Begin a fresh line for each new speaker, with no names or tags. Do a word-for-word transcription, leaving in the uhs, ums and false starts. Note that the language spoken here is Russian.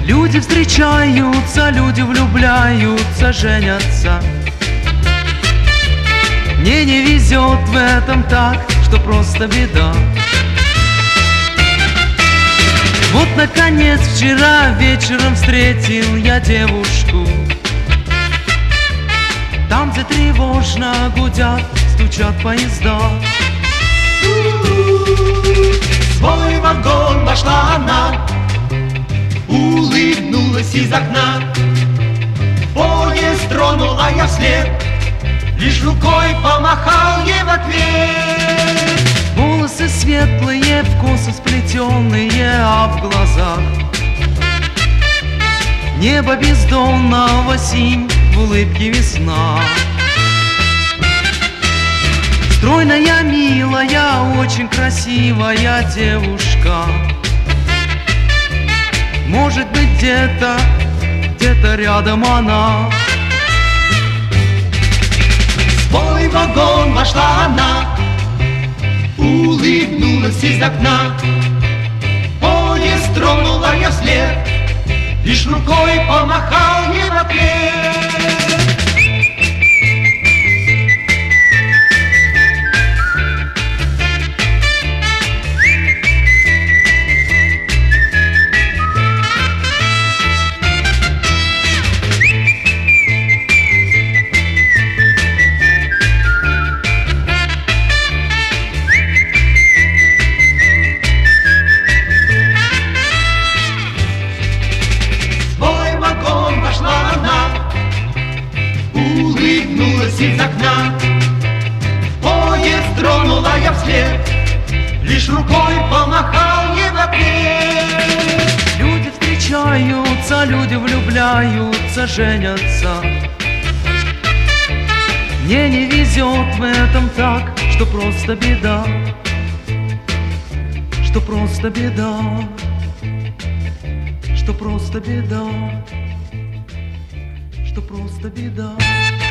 Люди встречаются, люди влюбляются, женятся. Мне не везет в этом так, что просто беда. Вот, наконец, вчера вечером встретил я девушку. Там, где тревожно гудят, стучат поезда.
В свой вагон вошла она, улыбнулась из окна. Поезд тронула я вслед, лишь рукой помахал ей в ответ.
Волосы светлые, в косы сплетенные, а в глазах небо бездонного синь, в улыбке весна. Стройная, милая, очень красивая девушка. Может быть, где-то, где-то рядом она.
В свой вагон вошла она, улыбнулась из окна. Поезд тронула я вслед, лишь рукой помахал ей в ответ. Улыбнулась из окна, поезд тронула я вслед, лишь рукой помахал ей в ответ.
Люди встречаются, люди влюбляются, женятся. Мне не везет в этом так, что просто беда, что просто беда, что просто беда, что просто беда.